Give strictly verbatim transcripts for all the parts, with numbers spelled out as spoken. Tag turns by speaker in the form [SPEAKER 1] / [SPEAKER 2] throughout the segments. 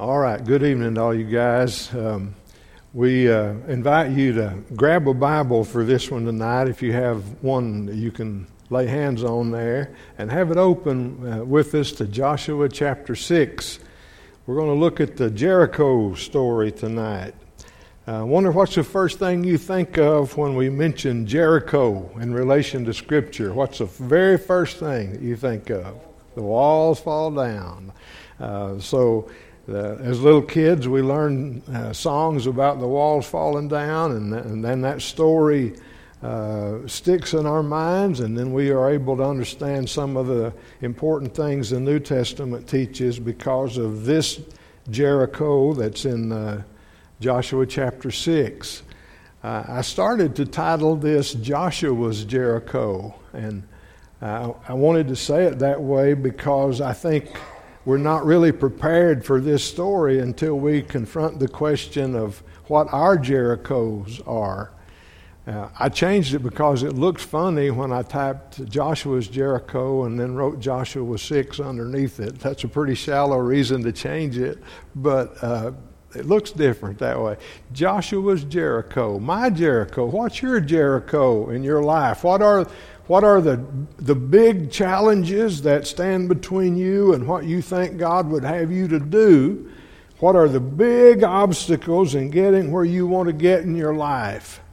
[SPEAKER 1] All right, good evening to all you guys. Um, we uh, invite you to grab a Bible for this one tonight if you have one that you can lay hands on there, and have it open uh, with us to Joshua chapter six. We're going to look at the Jericho story tonight. I uh, wonder what's the first thing you think of when we mention Jericho in relation to Scripture. What's the very first thing that you think of? The walls fall down. Uh, so uh, as little kids, we learned uh, songs about the walls falling down, and, and then that story uh, sticks in our minds, and then we are able to understand some of the important things the New Testament teaches because of this Jericho that's in uh, Joshua chapter six. Uh, I started to title this Joshua's Jericho, and uh, I wanted to say it that way because I think we're not really prepared for this story until we confront the question of what our Jerichos are. Uh, I changed it because it looked funny when I typed Joshua's Jericho and then wrote Joshua six underneath it. That's a pretty shallow reason to change it, but uh, it looks different that way. Joshua's Jericho, my Jericho. What's your Jericho in your life? What are what are the the big challenges that stand between you and what you think God would have you to do? What are the big obstacles in getting where you want to get in your life?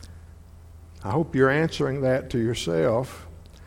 [SPEAKER 1] I hope you're answering that to yourself.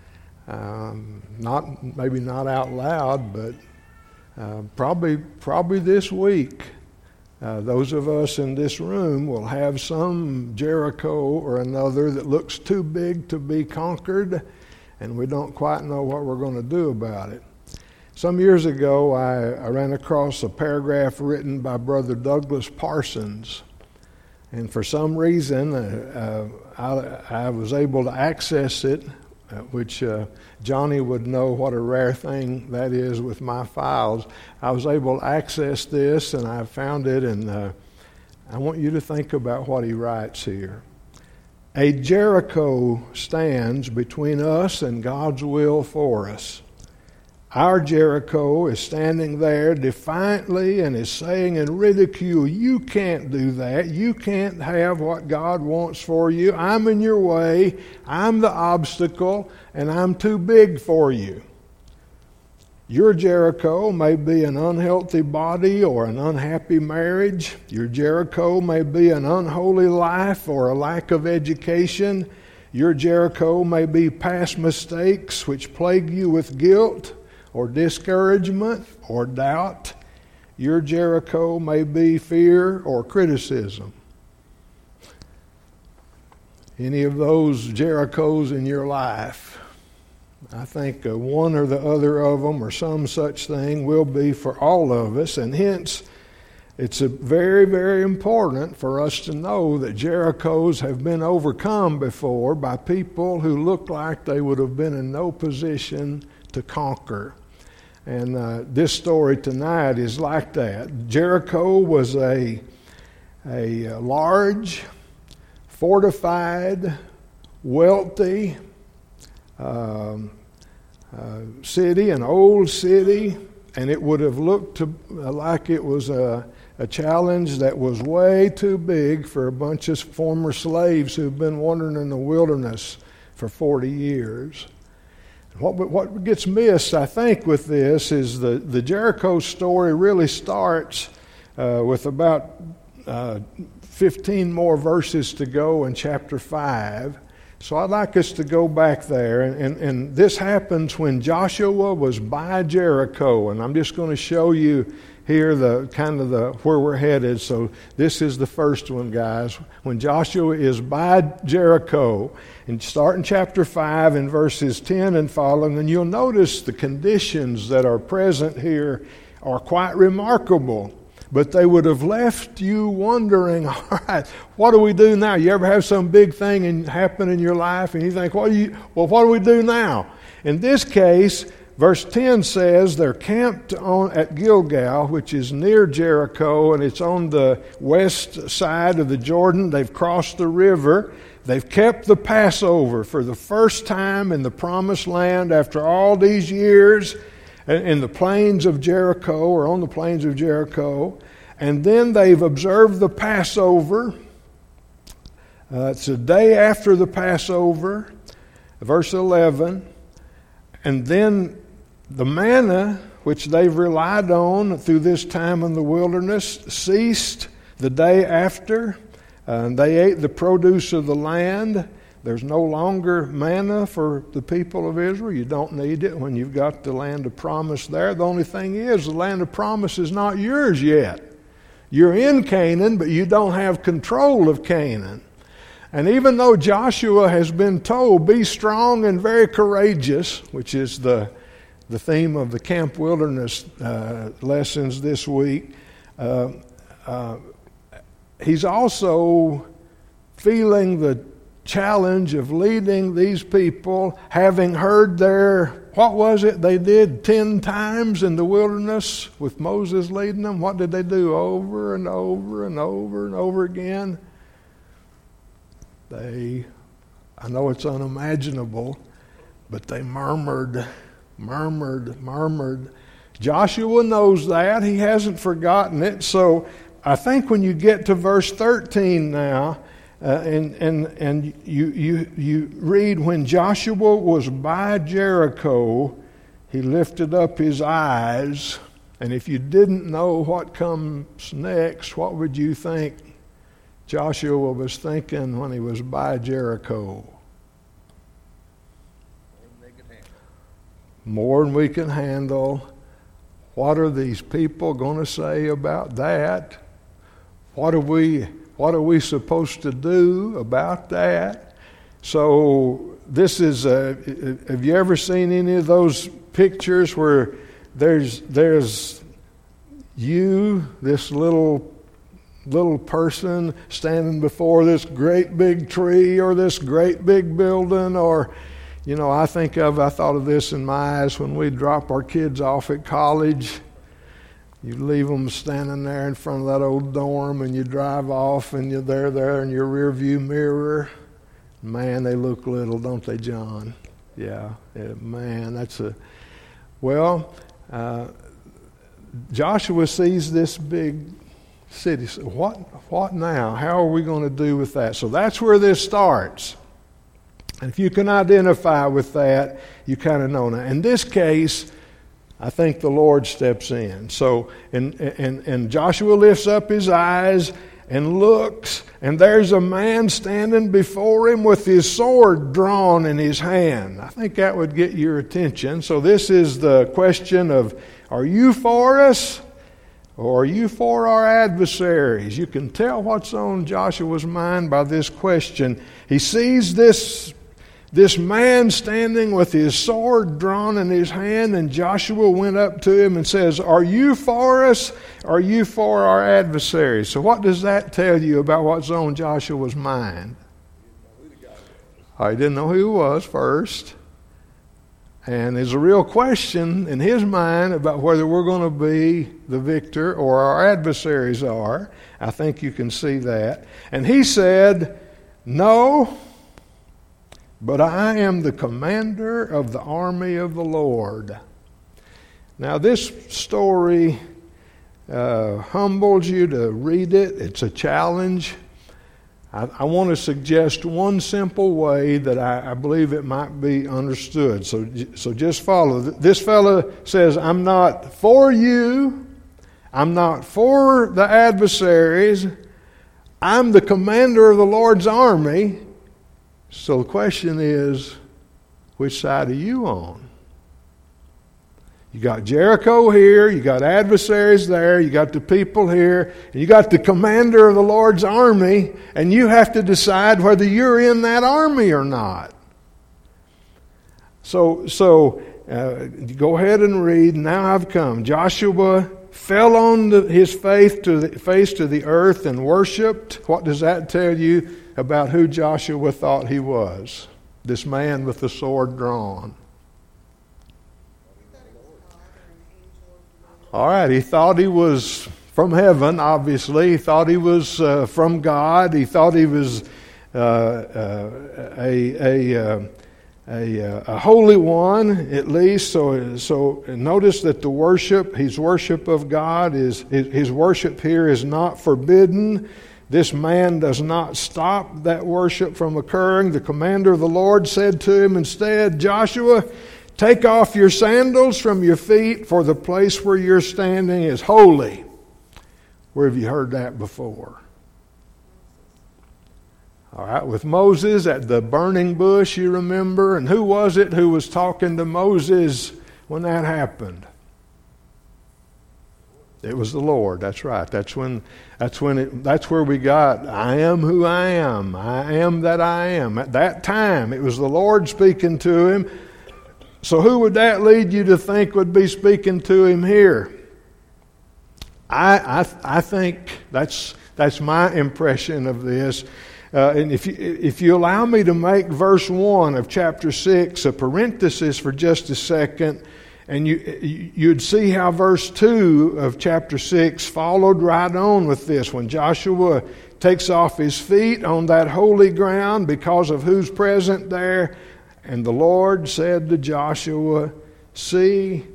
[SPEAKER 1] Um, not maybe not out loud, but uh, probably probably this week. Uh, those of us in this room will have some Jericho or another that looks too big to be conquered, and we don't quite know what we're going to do about it. Some years ago, I, I ran across a paragraph written by Brother Douglas Parsons, and for some reason, uh, uh, I, I was able to access it, uh, which uh, Johnny would know what a rare thing that is with my files. I was able to access this, and I found it, and uh, I want you to think about what he writes here. A Jericho stands between us and God's will for us. Our Jericho is standing there defiantly and is saying in ridicule, you can't do that. You can't have what God wants for you. I'm in your way. I'm the obstacle, and I'm too big for you. Your Jericho may be an unhealthy body or an unhappy marriage. Your Jericho may be an unholy life or a lack of education. Your Jericho may be past mistakes which plague you with guilt or discouragement or doubt. Your Jericho may be fear or criticism. Any of those Jerichos in your life, I think uh, one or the other of them or some such thing will be for all of us, and hence it's a very, very important for us to know that Jerichos have been overcome before by people who look like they would have been in no position to conquer. And uh, this story tonight is like that. Jericho was a, a large, fortified, wealthy um, uh, city, an old city, and it would have looked to, uh, like it was a, a challenge that was way too big for a bunch of former slaves who've been wandering in the wilderness for forty years. What what gets missed, I think, with this is the, the Jericho story really starts uh, with about uh, fifteen more verses to go in chapter five. So I'd like us to go back there. And, and, and this happens when Joshua was by Jericho. And I'm just going to show you here the kind of the where we're headed. So this is the first one, guys. When Joshua is by Jericho, and start in chapter five in verses ten and following, and you'll notice the conditions that are present here are quite remarkable. But they would have left you wondering, all right, what do we do now? You ever have some big thing in, happen in your life, and you think, what do you, well, what do we do now? In this case, verse ten says they're camped on at Gilgal, which is near Jericho, and it's on the west side of the Jordan. They've crossed the river. They've kept the Passover for the first time in the Promised Land after all these years. in the plains of Jericho, or on the plains of Jericho. And then they've observed the Passover. Uh, it's the day after the Passover, verse eleven. And then the manna, which they've relied on through this time in the wilderness, ceased the day after. Uh, they ate the produce of the land. There's no longer manna for the people of Israel. You don't need it when you've got the land of promise there. The only thing is, the land of promise is not yours yet. You're in Canaan, but you don't have control of Canaan. And even though Joshua has been told, be strong and very courageous, which is the the theme of the Camp Wilderness uh, lessons this week, uh, uh, he's also feeling the challenge of leading these people, having heard their, what was it they did ten times in the wilderness with Moses leading them? What did they do over and over and over and over again? They, I know it's unimaginable, but they murmured, murmured, murmured. Joshua knows that. He hasn't forgotten it. So I think when you get to verse thirteen now, uh, and and and you you you read, when Joshua was by Jericho, he lifted up his eyes. And if you didn't know what comes next, what would you think Joshua was thinking when he was by Jericho? More than we can handle. What are these people going to say about that? What are we what are we supposed to do about that? So this is a, have you ever seen any of those pictures where there's there's you, this little little person standing before this great big tree or this great big building? Or, you know, I think of, I thought of this in my eyes when we drop our kids off at college. You leave them standing there in front of that old dorm, and you drive off, and you're there, there in your rear view mirror. Man, they look little, don't they, John? Yeah, yeah man, that's a, well, uh, Joshua sees this big city. So what, what now? How are we going to do with that? So that's where this starts. And if you can identify with that, you kind of know now. In this case, I think the Lord steps in. So, and, and, and Joshua lifts up his eyes and looks, and there's a man standing before him with his sword drawn in his hand. I think that would get your attention. So this is the question of, are you for us, or are you for our adversaries? You can tell what's on Joshua's mind by this question. He sees this This man standing with his sword drawn in his hand, and Joshua went up to him and says, are you for us? Are you for our adversaries? So what does that tell you about what's on Joshua's mind? Oh, he didn't know who he was first. And there's a real question in his mind about whether we're going to be the victor or our adversaries are. I think you can see that. And he said, no, but I am the commander of the army of the Lord. Now this story uh, humbles you to read it. It's a challenge. I, I want to suggest one simple way that I, I believe it might be understood. So, so just follow. This fellow says, I'm not for you. I'm not for the adversaries. I'm the commander of the Lord's army. So the question is, which side are you on? You got Jericho here, you got adversaries there, you got the people here, and you got the commander of the Lord's army, and you have to decide whether you're in that army or not. So, so uh, go ahead and read. Now I've come. Joshua fell on the, his face to the, face to the earth and worshipped. What does that tell you about who Joshua thought he was? This man with the sword drawn. All right, he thought he was from heaven, obviously. He thought he was uh, from God. He thought he was uh, uh, a, a, uh, a, a holy one, at least. So, so notice that the worship, his worship of God, is his, his worship here is not forbidden. This man does not stop that worship from occurring. The commander of the Lord said to him instead, Joshua, take off your sandals from your feet, for the place where you're standing is holy. Where have you heard that before? All right, with Moses at the burning bush, you remember. And who was it who was talking to Moses when that happened? It was the Lord. That's right. That's when. That's when. It, that's where we got. I am who I am. I am that I am. At that time, it was the Lord speaking to him. So, who would that lead you to think would be speaking to him here? I. I. I think that's that's my impression of this. Uh, and if you, if you allow me to make verse one of chapter six a parenthesis for just a second, and you, you'd see how verse two of chapter six followed right on with this. When Joshua takes off his feet on that holy ground because of who's present there, and the Lord said to Joshua, see.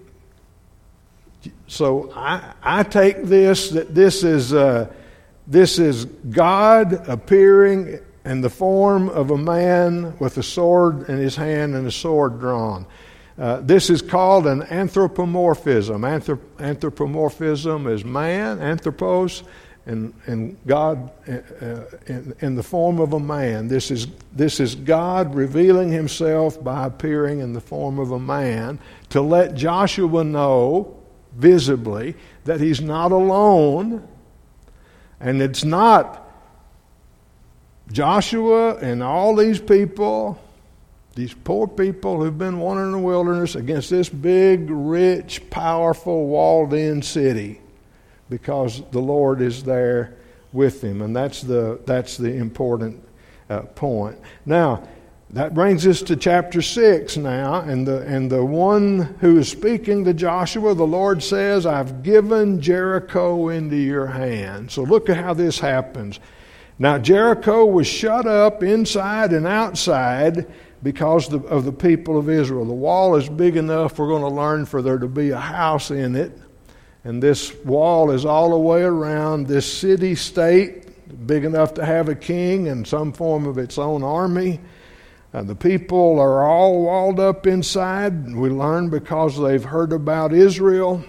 [SPEAKER 1] So I, I take this that this is... Uh, This is God appearing in the form of a man with a sword in his hand and a sword drawn. Uh, this is called an anthropomorphism. Anthrop- anthropomorphism is man, anthropos, and, and God uh, in, in the form of a man. This is, this is God revealing himself by appearing in the form of a man to let Joshua know visibly that he's not alone. And it's not Joshua and all these people, these poor people who've been wandering in the wilderness against this big, rich, powerful, walled-in city, because the Lord is there with him. And that's the that's the important uh, point. Now, that brings us to chapter six now, and the and the one who is speaking to Joshua, the Lord says, I've given Jericho into your hand. So look at how this happens. Now Jericho was shut up inside and outside because of the people of Israel. The wall is big enough, we're going to learn, for there to be a house in it. And this wall is all the way around this city-state, big enough to have a king and some form of its own army. Uh, the people are all walled up inside. We learn because they've heard about Israel.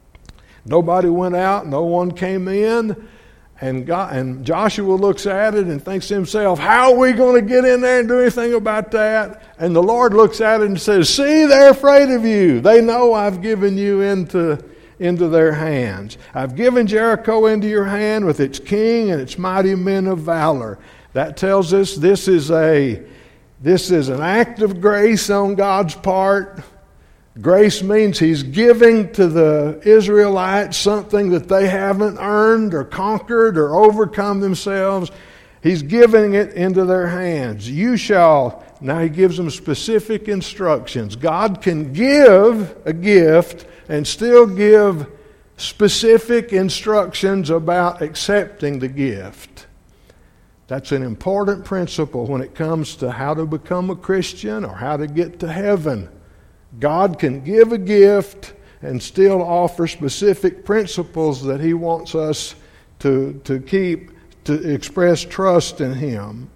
[SPEAKER 1] Nobody went out. No one came in. And, God, and Joshua looks at it and thinks to himself, how are we going to get in there and do anything about that? And the Lord looks at it and says, see, they're afraid of you. They know I've given you into, into their hands. I've given Jericho into your hand with its king and its mighty men of valor. That tells us this is a... This is an act of grace on God's part. Grace means He's giving to the Israelites something that they haven't earned or conquered or overcome themselves. He's giving it into their hands. You shall, now He gives them specific instructions. God can give a gift and still give specific instructions about accepting the gift. That's an important principle when it comes to how to become a Christian or how to get to heaven. God can give a gift and still offer specific principles that He wants us to, to keep, to express trust in Him.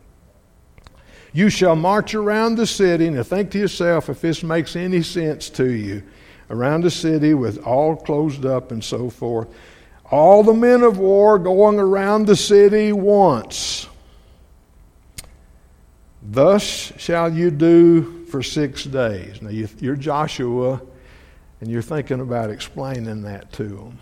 [SPEAKER 1] You shall march around the city. Now think to yourself if this makes any sense to you. Around the city with all closed up and so forth. All the men of war going around the city once. Thus shall you do for six days. Now you're Joshua and you're thinking about explaining that to them.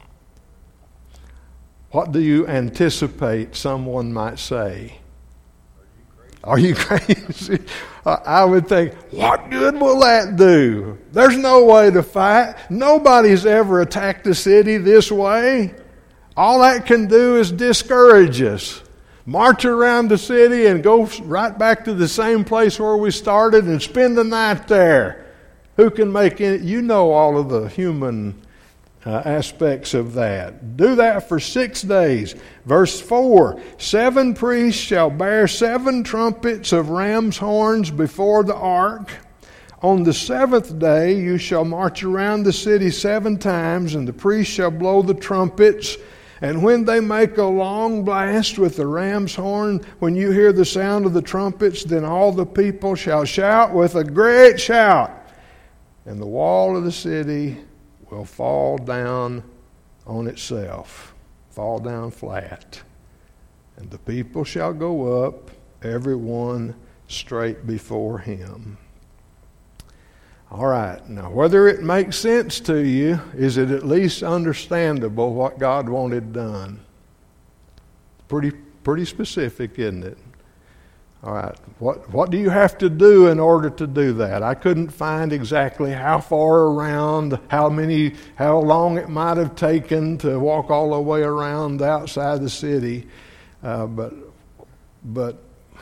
[SPEAKER 1] What do you anticipate someone might say? Are you crazy? I would think, what good will that do? There's no way to fight. Nobody's ever attacked a city this way. All that can do is discourage us. March around the city and go right back to the same place where we started and spend the night there. Who can make any? You know all of the human uh, aspects of that. Do that for six days. Verse four, seven priests shall bear seven trumpets of ram's horns before the ark. On the seventh day you shall march around the city seven times, and the priests shall blow the trumpets. And when they make a long blast with the ram's horn, when you hear the sound of the trumpets, then all the people shall shout with a great shout, and the wall of the city will fall down on itself, fall down flat. And the people shall go up, every one straight before him. All right, now whether it makes sense to you, is it at least understandable what God wanted done? Pretty, pretty specific, isn't it? All right, what, what do you have to do in order to do that? I couldn't find exactly how far around, how many, how long it might have taken to walk all the way around outside the city, uh, but, but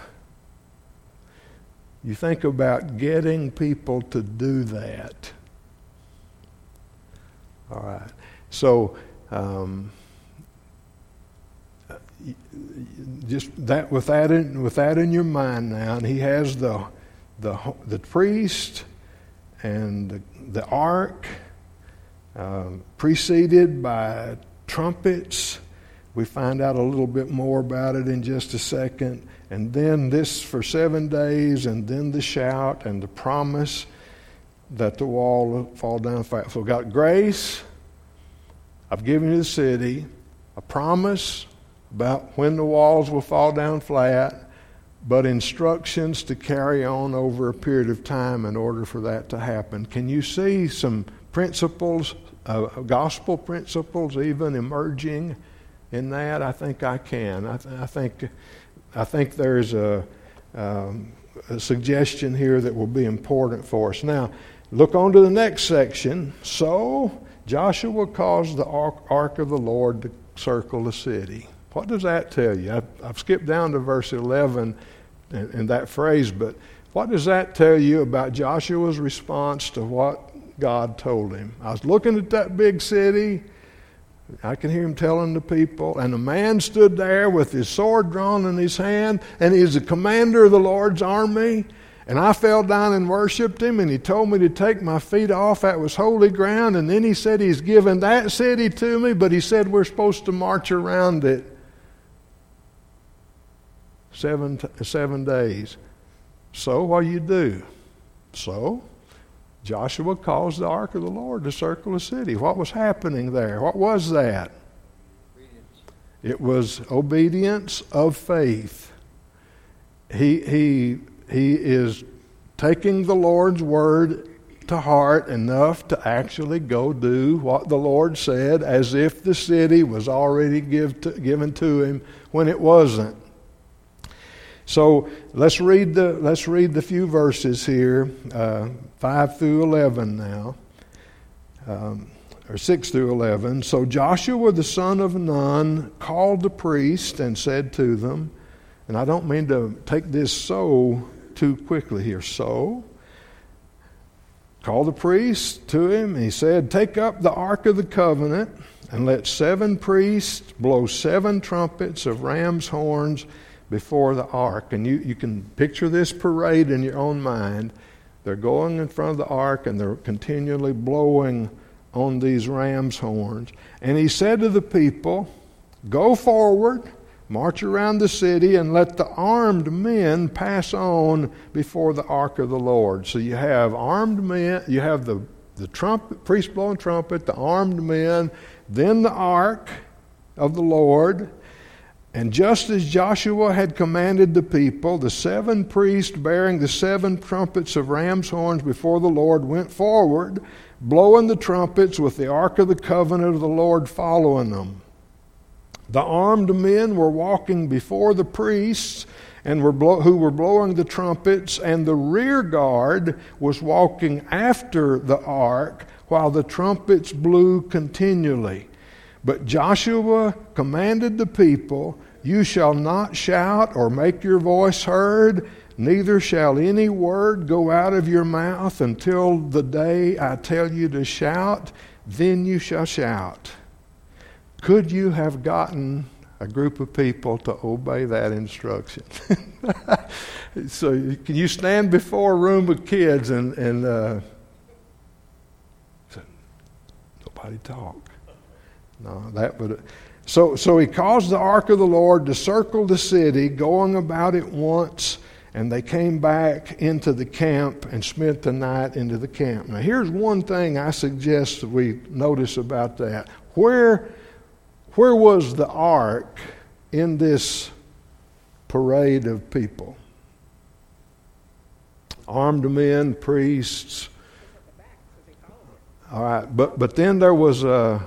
[SPEAKER 1] you think about getting people to do that. All right. So, um, just that with that in with that in your mind now, and he has the the the priest and the, the ark, um, preceded by trumpets. We find out a little bit more about it in just a second. And then this for seven days, and then the shout and the promise that the wall will fall down flat. So we've got grace, I've given you the city, a promise about when the walls will fall down flat, but instructions to carry on over a period of time in order for that to happen. Can you see some principles, uh, gospel principles even emerging in that? I think I can. I, th- I think... I think there's a, um, a suggestion here that will be important for us. Now, look on to the next section. So Joshua caused the ark of the Lord to circle the city. What does that tell you? I've, I've skipped down to verse eleven in, in that phrase, but what does that tell you about Joshua's response to what God told him? I was looking at that big city. I can hear him telling the people, and a man stood there with his sword drawn in his hand, and he's the commander of the Lord's army. And I fell down and worshipped him, and he told me to take my feet off. That was holy ground. And then he said he's given that city to me, but he said we're supposed to march around it seven, seven days. So what do you do? So Joshua caused the ark of the Lord to circle the city. What was happening there? What was that? Obedience. It was obedience of faith. He, he, he is taking the Lord's word to heart enough to actually go do what the Lord said, as if the city was already give to, given to him when it wasn't. So let's read the let's read the few verses here, uh, five through eleven now, um, or six through eleven. So Joshua the son of Nun called the priest and said to them, and I don't mean to take this so too quickly here. So called the priest to him. And he said, "Take up the ark of the covenant, and let seven priests blow seven trumpets of ram's horns before the ark." And you, you can picture this parade in your own mind. They're going in front of the ark, and they're continually blowing on these ram's horns. And he said to the people, "Go forward, march around the city, and let the armed men pass on before the ark of the Lord." So you have armed men, you have the, the trumpet, priest blowing trumpet, the armed men, then the ark of the Lord. And just as Joshua had commanded the people, the seven priests bearing the seven trumpets of ram's horns before the Lord went forward, blowing the trumpets with the ark of the covenant of the Lord following them. The armed men were walking before the priests and were blow, who were blowing the trumpets, and the rear guard was walking after the ark while the trumpets blew continually. But Joshua commanded the people, "You shall not shout or make your voice heard, neither shall any word go out of your mouth until the day I tell you to shout. then you shall shout. Could you have gotten a group of people to obey that instruction? So can you stand before a room of kids and, and uh, nobody talk? No, that would. So, so he caused the ark of the Lord to circle the city, going about it once, and they came back into the camp and spent the night into the camp. Now, here's one thing I suggest that we notice about that. Where, where was the ark in this parade of people? Armed men, priests. All right, but but then there was a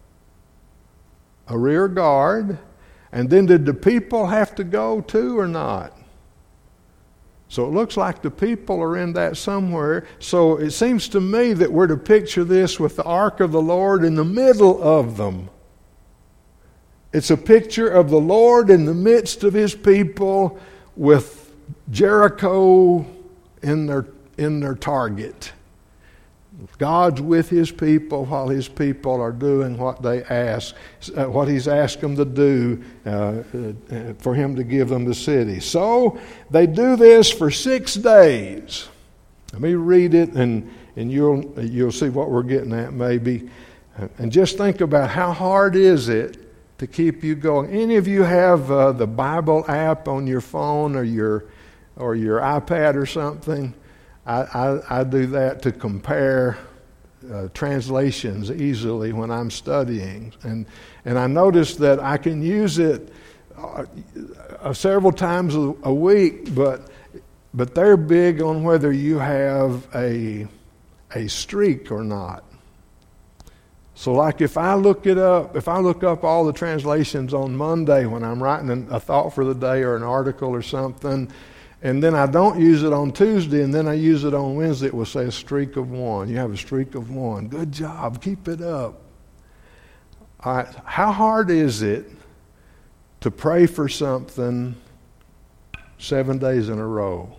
[SPEAKER 1] a rear guard, and then did the people have to go too or not? So it looks like the people are in that somewhere. So it seems to me that we're to picture this with the ark of the Lord in the middle of them. It's a picture of the Lord in the midst of His people with Jericho in their in their target. God's with His people while His people are doing what they ask, uh, what He's asked them to do uh, uh, for Him to give them the city. So they do this for six days. Let me read it, and and you'll you'll see what we're getting at maybe. And just think about how hard is it to keep you going. Any of you have uh, the Bible app on your phone or your or your iPad or something? I, I, I do that to compare uh, translations easily when I'm studying. And and I notice that I can use it uh, uh, several times a, a week, but but they're big on whether you have a a streak or not. So like if I look it up, if I look up all the translations on Monday when I'm writing a thought for the day or an article or something, and then I don't use it on Tuesday, and then I use it on Wednesday, it will say a streak of one. You have a streak of one. Good job. Keep it up. All right. How hard is it to pray for something seven days in a row?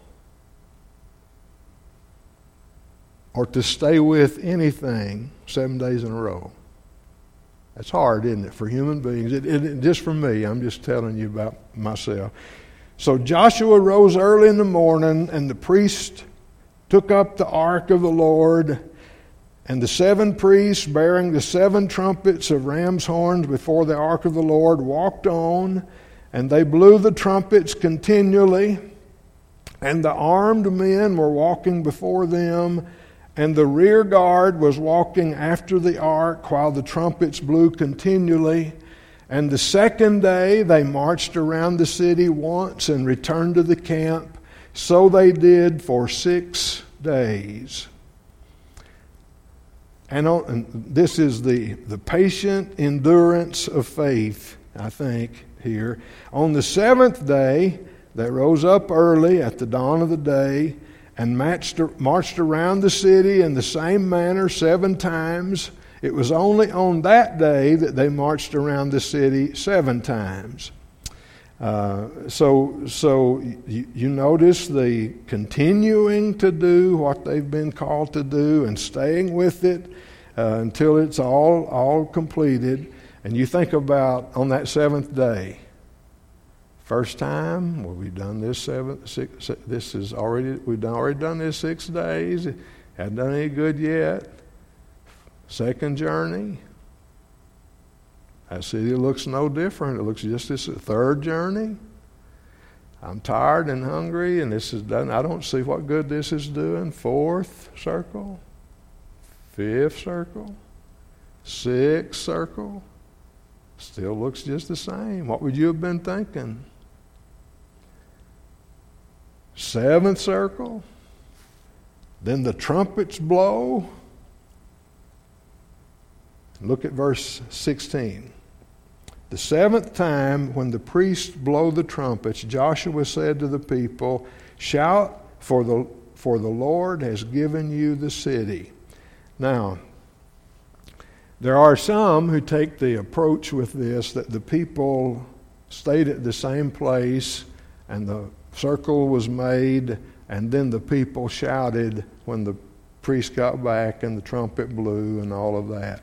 [SPEAKER 1] Or to stay with anything seven days in a row? That's hard, isn't it, for human beings? It, it, just for me. I'm just telling you about myself. So Joshua rose early in the morning, and the priest took up the ark of the Lord, and the seven priests bearing the seven trumpets of ram's horns before the ark of the Lord walked on, and they blew the trumpets continually, and the armed men were walking before them, and the rear guard was walking after the ark while the trumpets blew continually. And the second day they marched around the city once and returned to the camp. So they did for six days. And, on, and this is the, the patient endurance of faith, I think, here. On the seventh day, they rose up early at the dawn of the day and marched, marched around the city in the same manner seven times. It was only on that day that they marched around the city seven times. Uh, so so you, you notice the continuing to do what they've been called to do and staying with it uh, until it's all all completed. And you think about on that seventh day, first time, well, we've done this seven, six, this is already we've done, already done this six days. Hadn't done any good yet. Second journey, that city looks no different. It looks just this. Third journey, I'm tired and hungry, and this is done. I don't see what good this is doing. Fourth circle, fifth circle, sixth circle, still looks just the same. What would you have been thinking? Seventh circle, then the trumpets blow. Look at verse sixteen. The seventh time when the priests blow the trumpets, Joshua said to the people, "Shout, for the for the Lord has given you the city." Now, there are some who take the approach with this that the people stayed at the same place and the circle was made, and then the people shouted when the priest got back and the trumpet blew and all of that.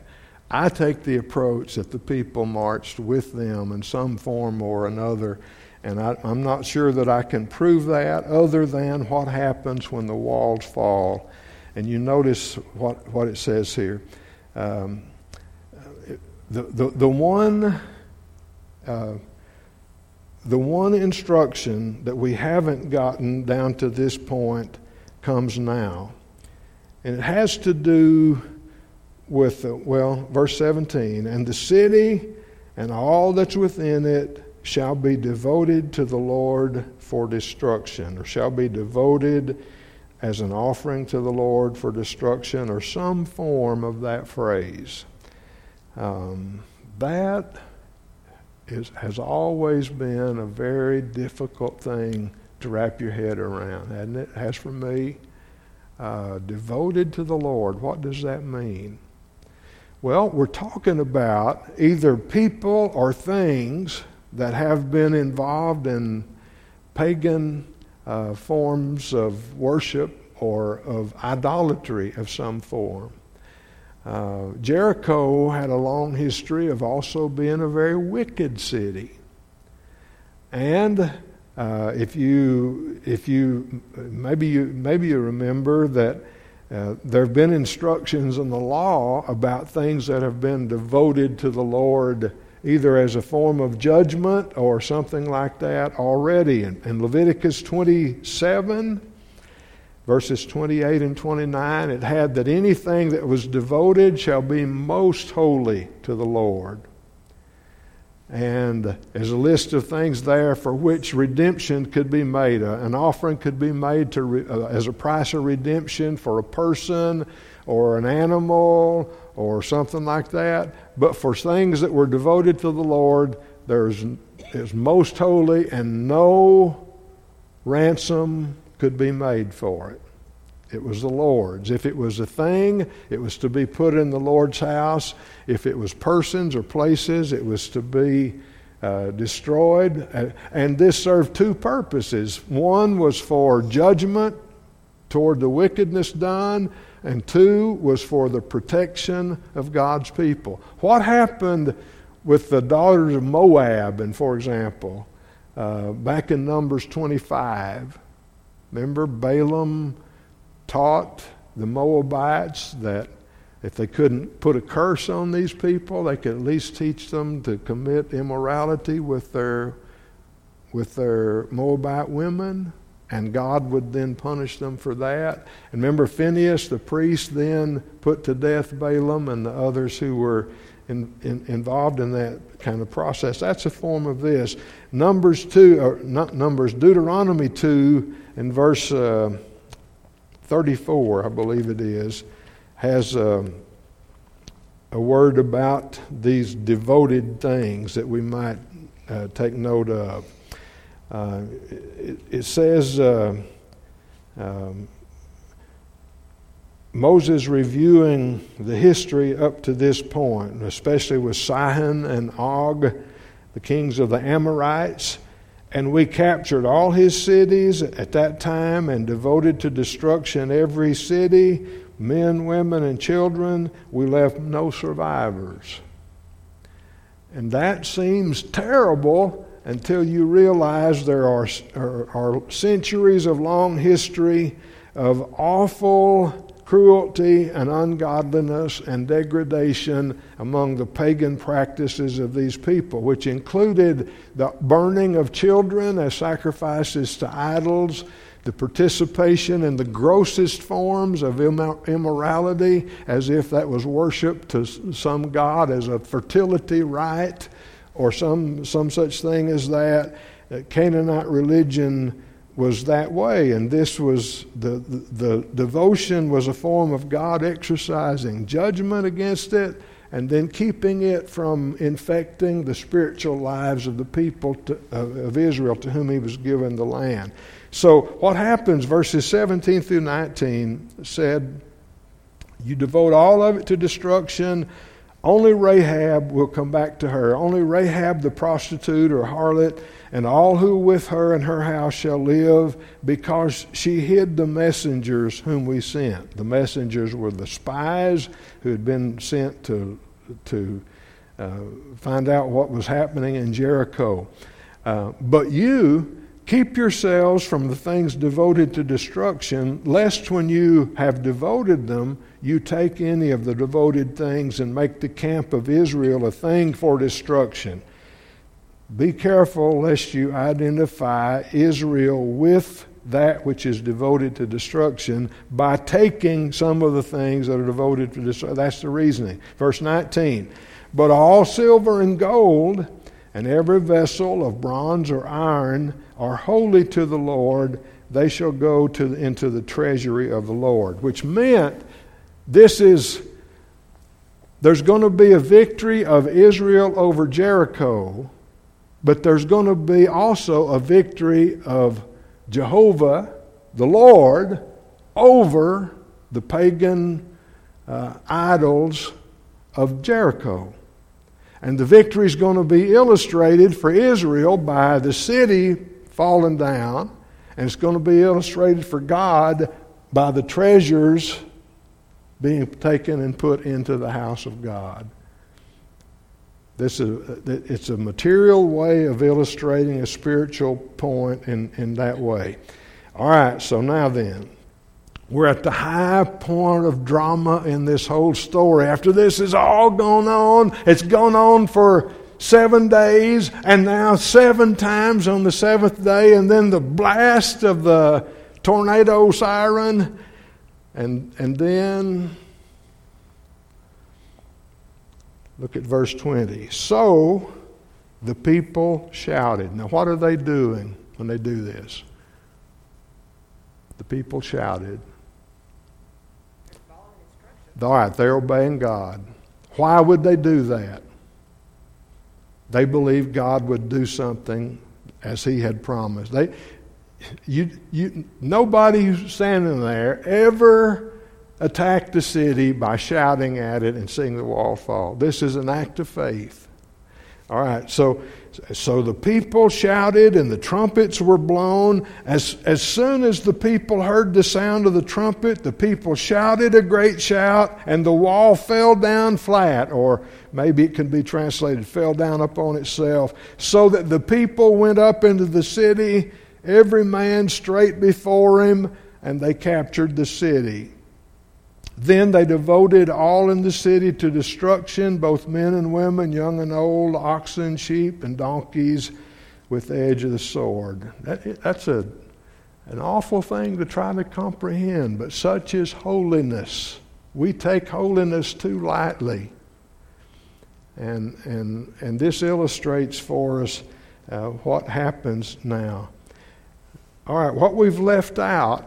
[SPEAKER 1] I take the approach that the people marched with them in some form or another, and I, I'm not sure that I can prove that other than what happens when the walls fall. And you notice what, what it says here. Um, the, the, the one... Uh, The one instruction that we haven't gotten down to this point comes now. And it has to do with, uh, well, verse seventeen, and the city and all that's within it shall be devoted to the Lord for destruction, or shall be devoted as an offering to the Lord for destruction, or some form of that phrase. Um, that... Is, has always been a very difficult thing to wrap your head around, hasn't it? It has for me. Uh, devoted to the Lord, what does that mean? Well, we're talking about either people or things that have been involved in pagan uh, forms of worship or of idolatry of some form. Uh, Jericho had a long history of also being a very wicked city. And uh, if you, if you, maybe you, maybe you remember that uh, there have been instructions in the law about things that have been devoted to the Lord, either as a form of judgment or something like that already. In, in Leviticus twenty-seven. Verses twenty-eight and twenty-nine, it had that anything that was devoted shall be most holy to the Lord. And there's a list of things there for which redemption could be made. An offering could be made to re, uh, as a price of redemption for a person or an animal or something like that. But for things that were devoted to the Lord, there's is most holy, and no ransom could be made for it. It was the Lord's. If it was a thing, it was to be put in the Lord's house. If it was persons or places, it was to be uh, destroyed. And this served two purposes. One was for judgment toward the wickedness done, and two was for the protection of God's people. What happened with the daughters of Moab, and for example, uh, back in Numbers twenty-five? Remember, Balaam taught the Moabites that if they couldn't put a curse on these people, they could at least teach them to commit immorality with their with their Moabite women, and God would then punish them for that. And remember, Phinehas, the priest, then put to death Balaam and the others who were in, in, involved in that kind of process. That's a form of this. Numbers two, or not Numbers, Deuteronomy two, in verse uh, thirty-four, I believe it is, has uh, a word about these devoted things that we might uh, take note of. Uh, it, it says, uh, um, Moses reviewing the history up to this point, especially with Sihon and Og, the kings of the Amorites, and we captured all his cities at that time and devoted to destruction every city, men, women, and children. We left no survivors. And that seems terrible until you realize there are, are, are centuries of long history of awful cruelty and ungodliness and degradation among the pagan practices of these people, which included the burning of children as sacrifices to idols, the participation in the grossest forms of immorality, as if that was worship to some god as a fertility rite or some some such thing as that. Canaanite religion was that way, and this was the, the the devotion was a form of God exercising judgment against it and then keeping it from infecting the spiritual lives of the people to, of, of Israel to whom he was given the land. So what happens, verses seventeen through nineteen said, you devote all of it to destruction. Only Rahab will come back to her. Only Rahab the prostitute or harlot, and all who with her and her house shall live, because she hid the messengers whom we sent. The messengers were the spies who had been sent to to uh, find out what was happening in Jericho. Uh, but you keep yourselves from the things devoted to destruction, lest when you have devoted them, you take any of the devoted things and make the camp of Israel a thing for destruction. Be careful lest you identify Israel with that which is devoted to destruction by taking some of the things that are devoted to destruction. That's the reasoning. Verse nineteen, but all silver and gold and every vessel of bronze or iron are holy to the Lord. They shall go to into the treasury of the Lord. Which meant this is, there's going to be a victory of Israel over Jericho, but there's going to be also a victory of Jehovah, the Lord, over the pagan uh, idols of Jericho. And the victory is going to be illustrated for Israel by the city falling down, and it's going to be illustrated for God by the treasures being taken and put into the house of God. This is it's a material way of illustrating a spiritual point in, in that way. All right, so now then, we're at the high point of drama in this whole story. After this is all gone on, it's gone on for seven days, and now seven times on the seventh day, and then the blast of the tornado siren, and and then look at verse twenty. So the people shouted. Now what are they doing when they do this? The people shouted. All right, they're obeying God. Why would they do that? They believed God would do something as He had promised. They, you, you, nobody who's standing there ever attacked the city by shouting at it and seeing the wall fall. This is an act of faith. All right, so so the people shouted and the trumpets were blown. As, as soon as the people heard the sound of the trumpet, the people shouted a great shout, and the wall fell down flat, or maybe it can be translated, fell down upon itself, so that the people went up into the city, every man straight before him, and they captured the city. Then they devoted all in the city to destruction, both men and women, young and old, oxen, sheep, and donkeys, with the edge of the sword. That, that's a, an awful thing to try to comprehend, but such is holiness. We take holiness too lightly. And, and, and this illustrates for us uh, what happens now. All right, what we've left out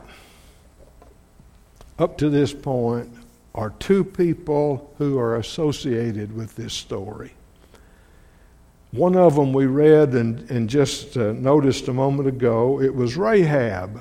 [SPEAKER 1] up to this point are two people who are associated with this story. One of them we read and, and just uh, noticed a moment ago. It was Rahab.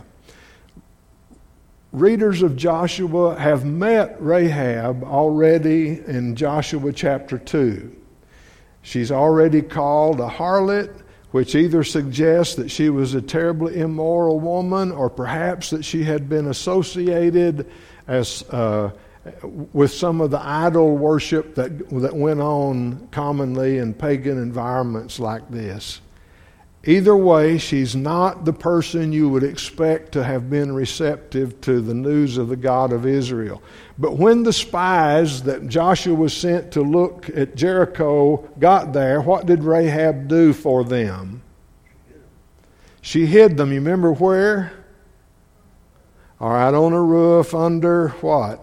[SPEAKER 1] Readers of Joshua have met Rahab already in Joshua chapter two. She's already called a harlot, which either suggests that she was a terribly immoral woman, or perhaps that she had been associated as uh, with some of the idol worship that that went on commonly in pagan environments like this. Either way, she's not the person you would expect to have been receptive to the news of the God of Israel. But when the spies that Joshua was sent to look at Jericho got there, what did Rahab do for them? She hid them. You remember where? All right, on a roof under what?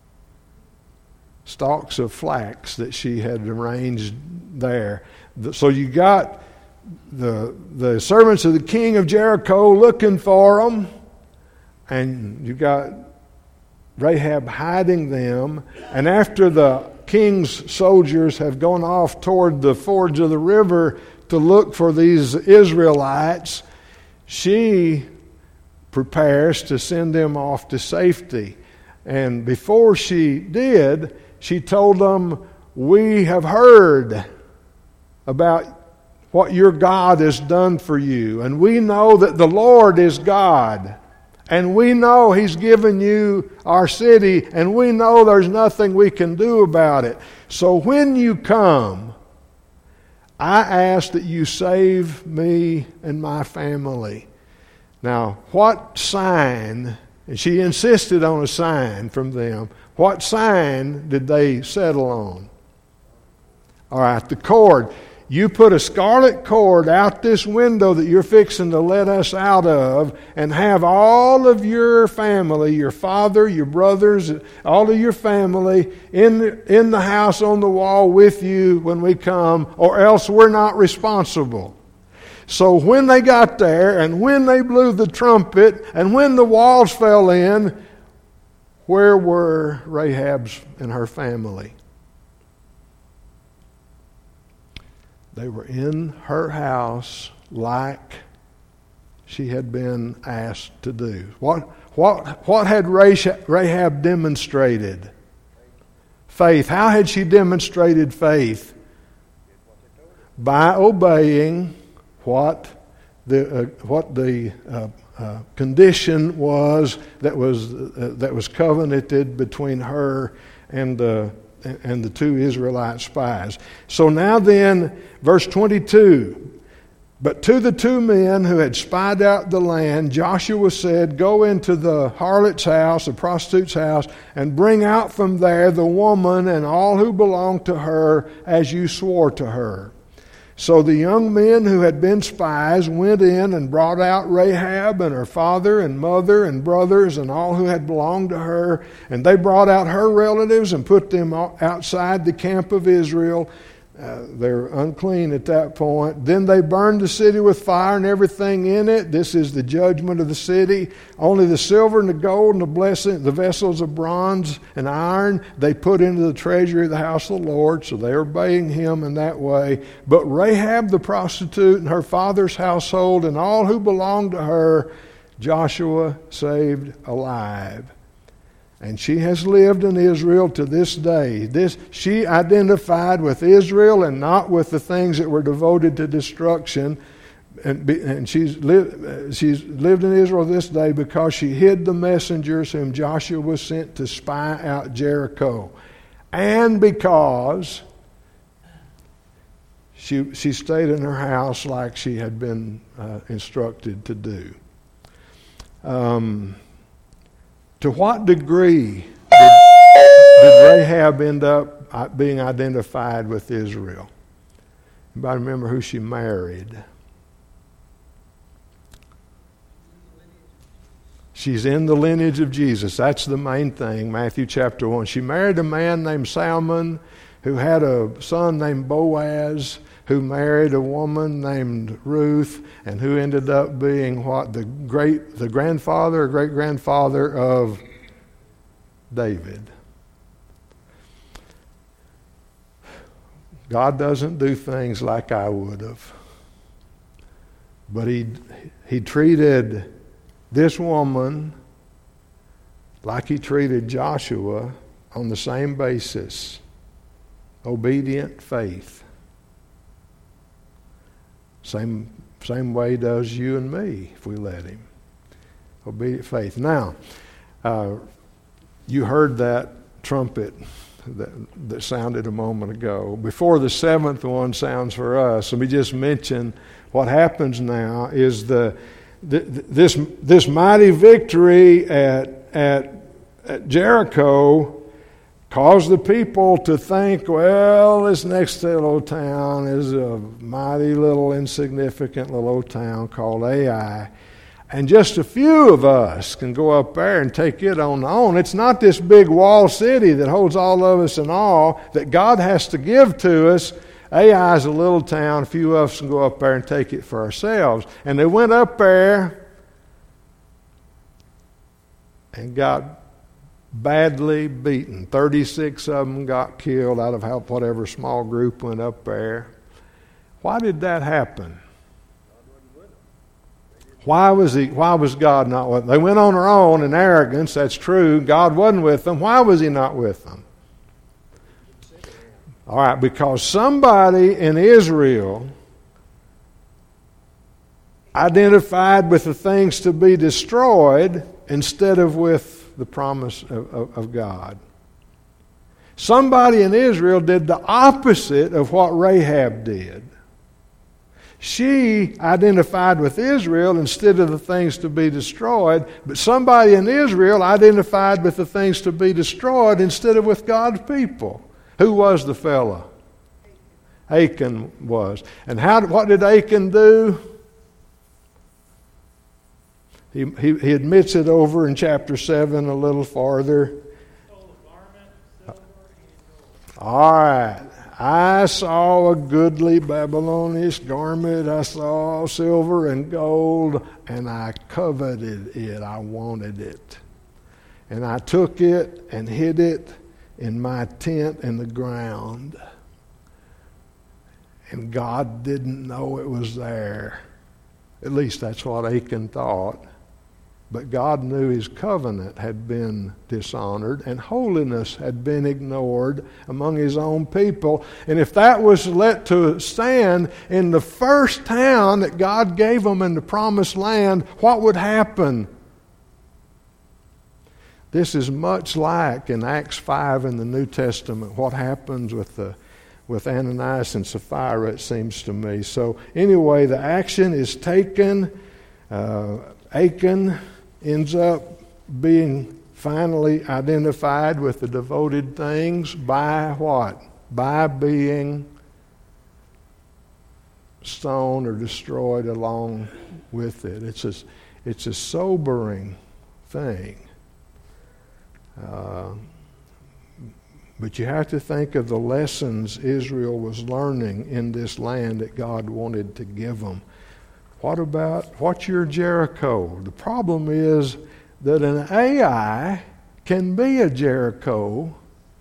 [SPEAKER 1] Stalks of flax that she had arranged there. So you got the the servants of the king of Jericho looking for them, and you got Rahab hiding them. And after the king's soldiers have gone off toward the fords of the river to look for these Israelites, she prepares to send them off to safety. And before she did, she told them, "We have heard about what your God has done for you, and we know that the Lord is God, And we know He's given you our city, and we know there's nothing we can do about it. So when you come, I ask that you save me and my family. Now, what sign, and she insisted on a sign from them, what sign did they settle on? All right, the cord. You put a scarlet cord out this window that you're fixing to let us out of, and have all of your family, your father, your brothers, all of your family in the, in the house on the wall with you when we come, or else we're not responsible. So when they got there, and when they blew the trumpet, and when the walls fell in, where were Rahab's and her family? They were in her house like she had been asked to do. What, what, what had Rahab demonstrated? Faith. How had she demonstrated faith? By obeying what the, uh, what the uh, uh, condition was that was, uh, that was covenanted between her and the and the two Israelite spies. So now then, verse twenty-two, but to the two men who had spied out the land, Joshua said, go into the harlot's house, the prostitute's house, and bring out from there the woman and all who belong to her, as you swore to her. So the young men who had been spies went in and brought out Rahab and her father and mother and brothers and all who had belonged to her. And they brought out her relatives and put them outside the camp of Israel. Uh, they're unclean at that point. Then they burned the city with fire and everything in it. This is the judgment of the city. Only the silver and the gold and the blessing, the vessels of bronze and iron, they put into the treasury of the house of the Lord. So they're obeying Him in that way. But Rahab the prostitute and her father's household and all who belonged to her, Joshua saved alive. And she has lived in Israel to this day. This she identified with Israel and not with the things that were devoted to destruction. And, be, and she's, li- she's lived in Israel this day because she hid the messengers whom Joshua was sent to spy out Jericho. And because she, she stayed in her house like she had been uh, instructed to do. Um... To what degree did, did Rahab end up being identified with Israel? Anybody remember who she married? She's in the lineage of Jesus. That's the main thing, Matthew chapter one. She married a man named Salmon who had a son named Boaz, who married a woman named Ruth, and who ended up being what? The great, the grandfather or great-grandfather of David. God doesn't do things like I would have. But he, he treated this woman like he treated Joshua on the same basis. Obedient faith. Same, same way does you and me if we let him. Obedient faith. Now, uh, you heard that trumpet that, that sounded a moment ago. Before the seventh one sounds for us, let me just mention what happens now is the, the this this mighty victory at at, at Jericho caused the people to think, well, this next little town is a mighty little insignificant little town called Ai. And just a few of us can go up there and take it on our own. It's not this big wall city that holds all of us in awe that God has to give to us. Ai is a little town. A few of us can go up there and take it for ourselves. And they went up there and got badly beaten. thirty-six of them got killed out of how, whatever small group went up there. Why did that happen? Why was he? Why was God not with them? They went on their own in arrogance, that's true. God wasn't with them. Why was he not with them? All right, because somebody in Israel identified with the things to be destroyed instead of with the promise of, of, of God. Somebody in Israel did the opposite of what Rahab did. She identified with Israel instead of the things to be destroyed, but somebody in Israel identified with the things to be destroyed instead of with God's people. Who was the fellow? Achan was. And how? What did Achan do? He, he, he admits it over in chapter seven a little farther. All right. I saw a goodly Babylonish garment. I saw silver and gold, and I coveted it. I wanted it. And I took it and hid it in my tent in the ground. And God didn't know it was there. At least that's what Achan thought. But God knew his covenant had been dishonored and holiness had been ignored among his own people. And if that was let to stand in the first town that God gave them in the promised land, what would happen? This is much like in Acts five in the New Testament, what happens with the with Ananias and Sapphira, it seems to me. So anyway, the action is taken. Uh, Achan ends up being finally identified with the devoted things by what? By being stoned or destroyed along with it. It's a, it's a sobering thing. Uh, but you have to think of the lessons Israel was learning in this land that God wanted to give them. What about, what's your Jericho? The problem is that an Ai can be a Jericho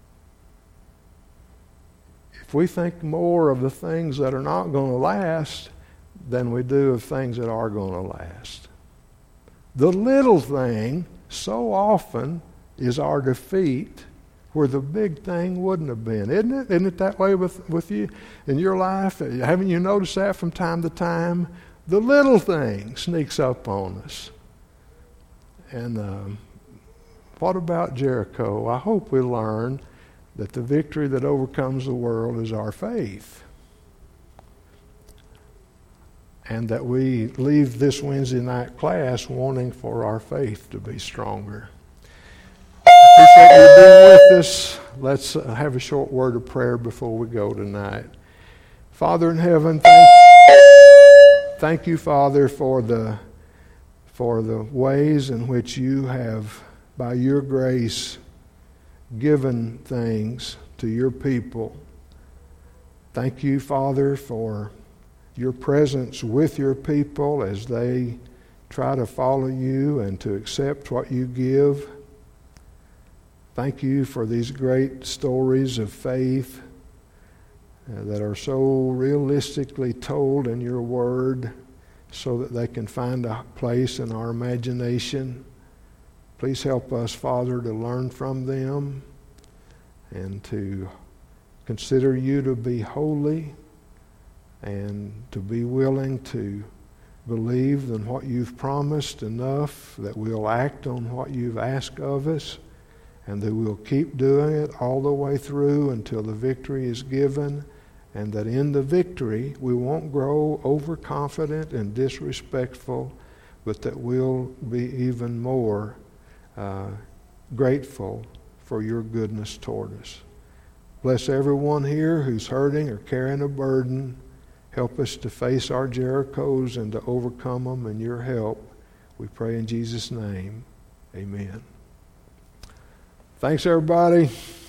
[SPEAKER 1] if we think more of the things that are not going to last than we do of things that are going to last. The little thing so often is our defeat where the big thing wouldn't have been. Isn't it? Isn't it that way with, with you in your life? Haven't you noticed that from time to time? The little thing sneaks up on us. And um, what about Jericho? I hope we learn that the victory that overcomes the world is our faith. And that we leave this Wednesday night class wanting for our faith to be stronger. Appreciate you being with us. Let's uh, have a short word of prayer before we go tonight. Father in heaven, thank you. Thank you, Father, for the for the ways in which you have, by your grace, given things to your people. Thank you, Father, for your presence with your people as they try to follow you and to accept what you give. Thank you for these great stories of faith that are so realistically told in your word so that they can find a place in our imagination. Please help us, Father, to learn from them and to consider you to be holy and to be willing to believe in what you've promised enough that we'll act on what you've asked of us and that we'll keep doing it all the way through until the victory is given. And that in the victory, we won't grow overconfident and disrespectful, but that we'll be even more uh, grateful for your goodness toward us. Bless everyone here who's hurting or carrying a burden. Help us to face our Jerichos and to overcome them in your help. We pray in Jesus' name. Amen. Thanks, everybody.